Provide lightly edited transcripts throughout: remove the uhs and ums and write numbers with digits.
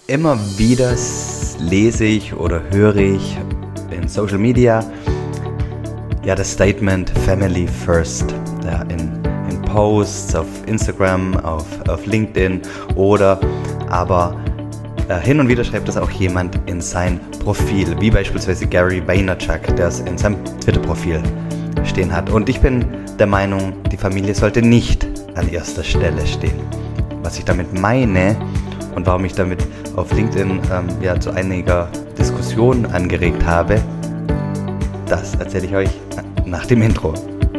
Immer wieder lese ich oder höre ich in Social Media das Statement Family First. Ja, in Posts auf Instagram, auf LinkedIn oder aber hin und wieder schreibt das auch jemand in sein Profil, wie beispielsweise Gary Vaynerchuk, der es in seinem Twitter-Profil stehen hat. Und ich bin der Meinung, die Familie sollte nicht an erster Stelle stehen. Was ich damit meine und warum ich damit auf LinkedIn zu einiger Diskussion angeregt habe, das erzähle ich euch nach dem Intro.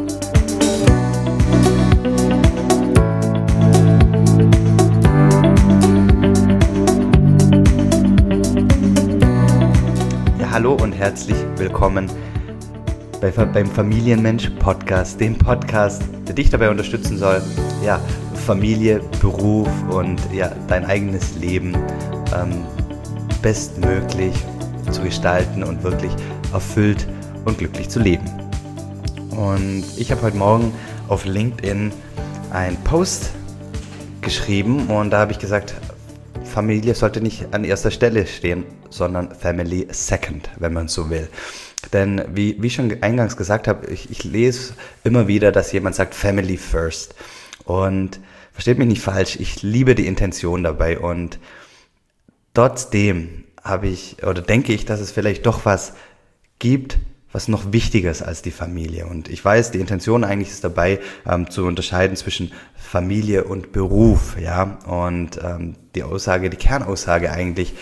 Ja, hallo und herzlich willkommen beim Familienmensch Podcast, dem Podcast, der dich dabei unterstützen soll, Familie, Beruf und dein eigenes Leben bestmöglich zu gestalten und wirklich erfüllt und glücklich zu leben. Und ich habe heute Morgen auf LinkedIn einen Post geschrieben und da habe ich gesagt, Familie sollte nicht an erster Stelle stehen, sondern Family Second, wenn man so will. Denn wie ich schon eingangs gesagt habe, ich lese immer wieder, dass jemand sagt Family First. Und versteht mich nicht falsch, ich liebe die Intention dabei und trotzdem denke ich, dass es vielleicht doch was gibt, was noch wichtiger ist als die Familie. Und ich weiß, die Intention eigentlich ist dabei, zu unterscheiden zwischen Familie und Beruf, und die Kernaussage eigentlich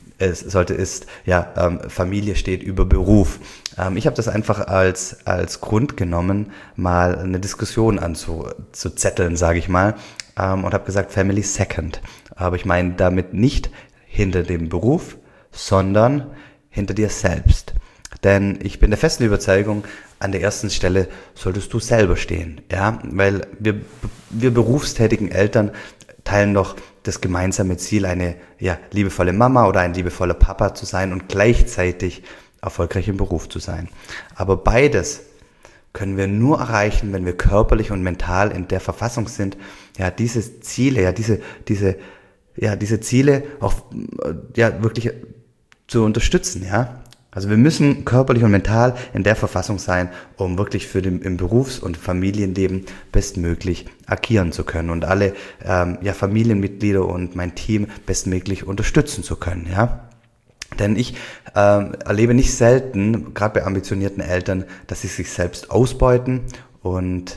Familie steht über Beruf. Ich habe das einfach als Grund genommen, mal eine Diskussion anzuzetteln, sage ich mal, und habe gesagt Family Second. Aber ich meine damit nicht hinter dem Beruf, sondern hinter dir selbst. Denn ich bin der festen Überzeugung, an der ersten Stelle solltest du selber stehen, weil wir berufstätigen Eltern teilen doch das gemeinsame Ziel, eine liebevolle Mama oder ein liebevoller Papa zu sein und gleichzeitig erfolgreich im Beruf zu sein. Aber beides können wir nur erreichen, wenn wir körperlich und mental in der Verfassung sind, diese Ziele, diese Ziele auch wirklich zu unterstützen, Also wir müssen körperlich und mental in der Verfassung sein, um wirklich im Berufs- und Familienleben bestmöglich agieren zu können und alle Familienmitglieder und mein Team bestmöglich unterstützen zu können, Denn ich erlebe nicht selten, gerade bei ambitionierten Eltern, dass sie sich selbst ausbeuten und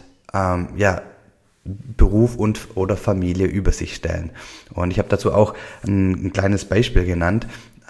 Beruf oder Familie über sich stellen. Und ich habe dazu auch ein kleines Beispiel genannt.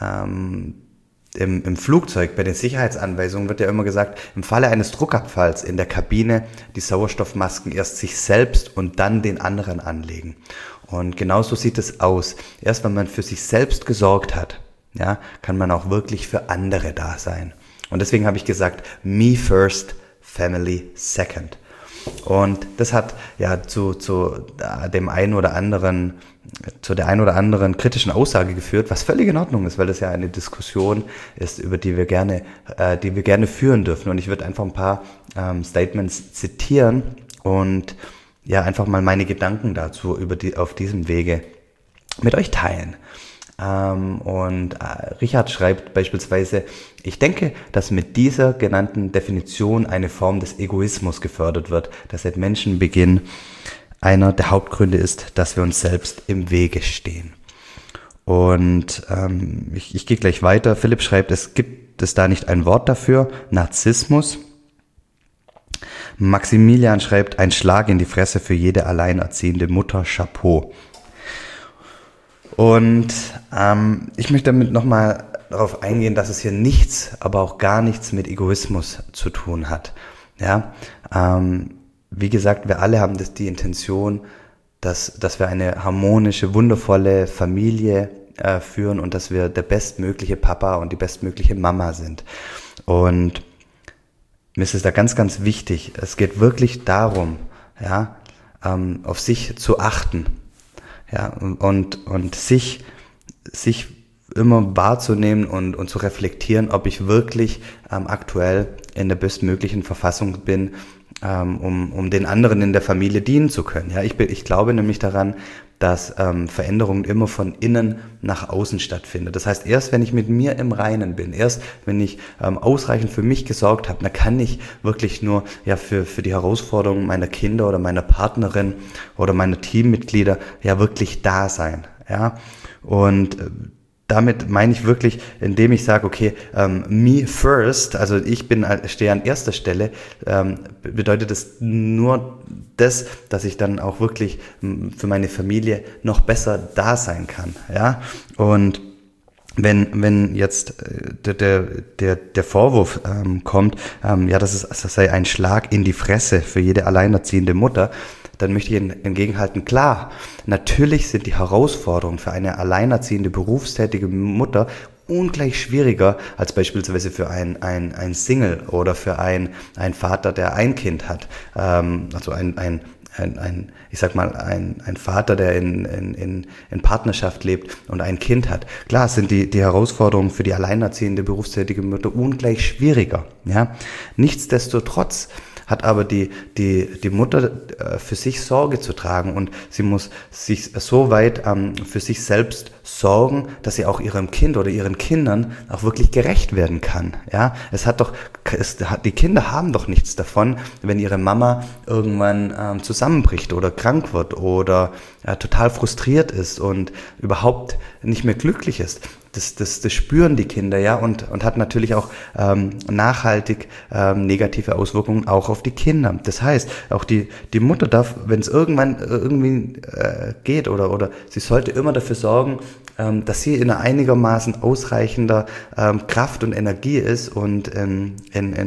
Im Flugzeug, bei den Sicherheitsanweisungen wird ja immer gesagt, im Falle eines Druckabfalls in der Kabine die Sauerstoffmasken erst sich selbst und dann den anderen anlegen. Und genauso sieht es aus. Erst wenn man für sich selbst gesorgt hat, kann man auch wirklich für andere da sein. Und deswegen habe ich gesagt, me first, family second. Und das hat zu der ein oder anderen kritischen Aussage geführt, was völlig in Ordnung ist, weil das ja eine Diskussion ist, über die wir gerne führen dürfen. Und ich würde einfach ein paar Statements zitieren und einfach mal meine Gedanken dazu auf diesem Wege mit euch teilen. Richard schreibt beispielsweise, ich denke, dass mit dieser genannten Definition eine Form des Egoismus gefördert wird, das seit Menschenbeginn einer der Hauptgründe ist, dass wir uns selbst im Wege stehen. Und ich gehe gleich weiter. Philipp schreibt, gibt es da nicht ein Wort dafür? Narzissmus. Maximilian schreibt, ein Schlag in die Fresse für jede alleinerziehende Mutter, Chapeau. Und ich möchte damit nochmal darauf eingehen, dass es hier nichts, aber auch gar nichts mit Egoismus zu tun hat. Wie gesagt, wir alle haben die Intention, dass wir eine harmonische, wundervolle Familie führen und dass wir der bestmögliche Papa und die bestmögliche Mama sind. Und mir ist es da ganz, ganz wichtig, es geht wirklich darum, auf sich zu achten. Und sich immer wahrzunehmen und zu reflektieren, ob ich wirklich aktuell in der bestmöglichen Verfassung bin, um den anderen in der Familie dienen zu können. Ja, ich glaube nämlich daran, dass Veränderung immer von innen nach außen stattfindet. Das heißt, erst wenn ich mit mir im Reinen bin, erst wenn ich ausreichend für mich gesorgt habe, dann kann ich wirklich nur für die Herausforderungen meiner Kinder oder meiner Partnerin oder meiner Teammitglieder wirklich da sein. Ja, und damit meine ich wirklich, indem ich sage, okay, me first, also stehe an erster Stelle, bedeutet es nur das, dass ich dann auch wirklich für meine Familie noch besser da sein kann, ja, und wenn jetzt der Vorwurf kommt, das sei ein Schlag in die Fresse für jede alleinerziehende Mutter, dann möchte ich entgegenhalten, klar, natürlich sind die Herausforderungen für eine alleinerziehende berufstätige Mutter ungleich schwieriger als beispielsweise für ein Single oder für ein Vater, der ein Kind hat. Also ein Vater, der in Partnerschaft lebt und ein Kind hat. Klar sind die Herausforderungen für die alleinerziehende berufstätige Mutter ungleich schwieriger. Ja? Nichtsdestotrotz hat aber die Mutter für sich Sorge zu tragen und sie muss sich so weit für sich selbst sorgen, dass sie auch ihrem Kind oder ihren Kindern auch wirklich gerecht werden kann. Ja, die Kinder haben doch nichts davon, wenn ihre Mama irgendwann zusammenbricht oder krank wird oder total frustriert ist und überhaupt nicht mehr glücklich ist. Das spüren die Kinder, ja, und hat natürlich auch nachhaltig negative Auswirkungen auch auf die Kinder. Das heißt, auch die Mutter darf, wenn es irgendwann irgendwie geht oder sie sollte immer dafür sorgen, dass sie in einigermaßen ausreichender Kraft und Energie ist und in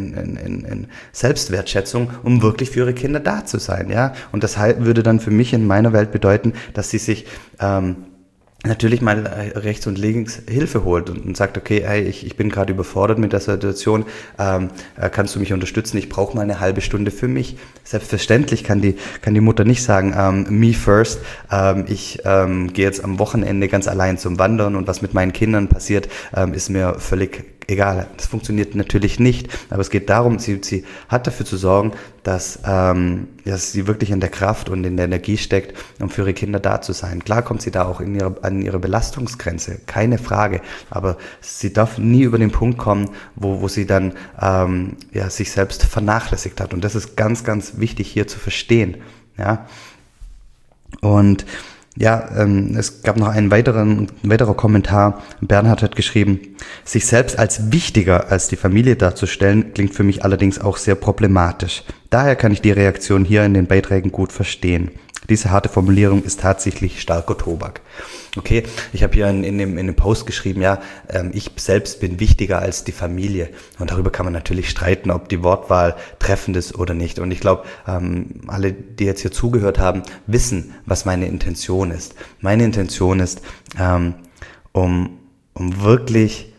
Selbstwertschätzung, um wirklich für ihre Kinder da zu sein, ja. Und das würde dann für mich in meiner Welt bedeuten, dass sie sich natürlich mal rechts und links Hilfe holt und sagt, okay, hey, ich bin gerade überfordert mit der Situation, kannst du mich unterstützen, ich brauche mal eine halbe Stunde für mich. Selbstverständlich kann die Mutter nicht sagen, me first, ich gehe jetzt am Wochenende ganz allein zum Wandern und was mit meinen Kindern passiert, ist mir völlig egal. Das funktioniert natürlich nicht, aber es geht darum, sie hat dafür zu sorgen, dass sie wirklich in der Kraft und in der Energie steckt, um für ihre Kinder da zu sein. Klar kommt sie da auch an ihre Belastungsgrenze, keine Frage, aber sie darf nie über den Punkt kommen, wo sie dann sich selbst vernachlässigt hat, und das ist ganz, ganz wichtig hier zu verstehen. Ja, und es gab noch ein weiterer Kommentar. Bernhard hat geschrieben, sich selbst als wichtiger als die Familie darzustellen, klingt für mich allerdings auch sehr problematisch. Daher kann ich die Reaktion hier in den Beiträgen gut verstehen. Diese harte Formulierung ist tatsächlich starker Tobak. Okay, ich habe hier in dem Post geschrieben, ich selbst bin wichtiger als die Familie. Und darüber kann man natürlich streiten, ob die Wortwahl treffend ist oder nicht. Und ich glaube, alle, die jetzt hier zugehört haben, wissen, was meine Intention ist. Meine Intention ist, um wirklich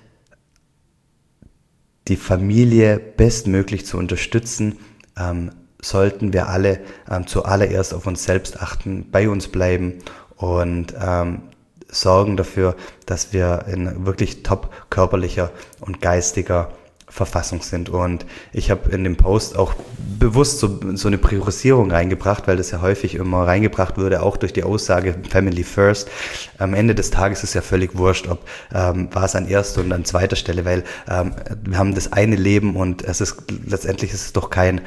die Familie bestmöglich zu unterstützen, sollten wir alle zuallererst auf uns selbst achten, bei uns bleiben und sorgen dafür, dass wir in wirklich top körperlicher und geistiger Verfassung sind. Und ich habe in dem Post auch bewusst so eine Priorisierung reingebracht, weil das ja häufig immer reingebracht wurde, auch durch die Aussage Family First. Am Ende des Tages ist ja völlig wurscht, ob war es an erster und an zweiter Stelle, weil wir haben das eine Leben und letztendlich ist es doch kein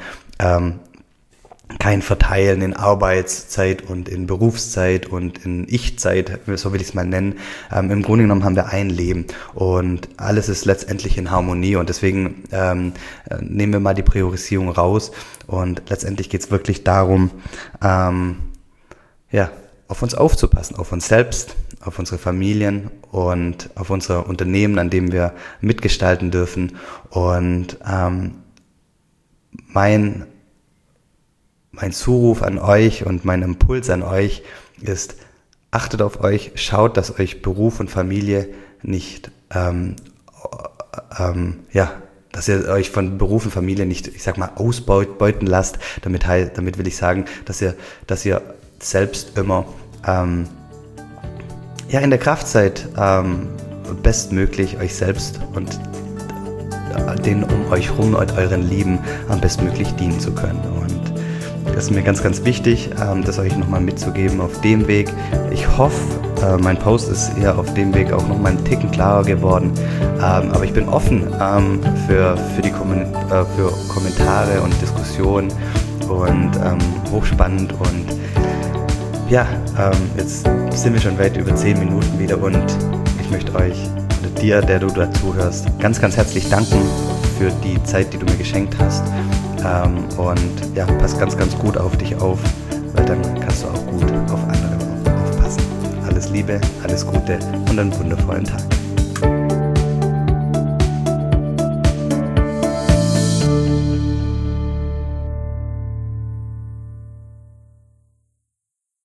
Verteilen in Arbeitszeit und in Berufszeit und in Ich-Zeit, so will ich es mal nennen. Im Grunde genommen haben wir ein Leben und alles ist letztendlich in Harmonie, und deswegen nehmen wir mal die Priorisierung raus, und letztendlich geht es wirklich darum, auf uns aufzupassen, auf uns selbst, auf unsere Familien und auf unser Unternehmen, an dem wir mitgestalten dürfen. Und mein Zuruf an euch und mein Impuls an euch ist, achtet auf euch, schaut, dass euch Beruf und Familie nicht, dass ihr euch von Beruf und Familie nicht, ausbeuten lasst. Damit will ich sagen, dass ihr selbst immer in der Kraft seid, bestmöglich euch selbst und denen um euch rum und euren Lieben am bestmöglich dienen zu können. Und ist mir ganz, ganz wichtig, das euch nochmal mitzugeben auf dem Weg. Ich hoffe, mein Post ist eher auf dem Weg auch nochmal einen Ticken klarer geworden. Aber ich bin offen für Kommentare und Diskussionen und hochspannend. Und ja, jetzt sind wir schon weit über 10 Minuten wieder und ich möchte euch oder dir, der du dazu hörst, ganz, ganz herzlich danken für die Zeit, die du mir geschenkt hast. Und ja, pass ganz, ganz gut auf dich auf, weil dann kannst du auch gut auf andere aufpassen. Alles Liebe, alles Gute und einen wundervollen Tag.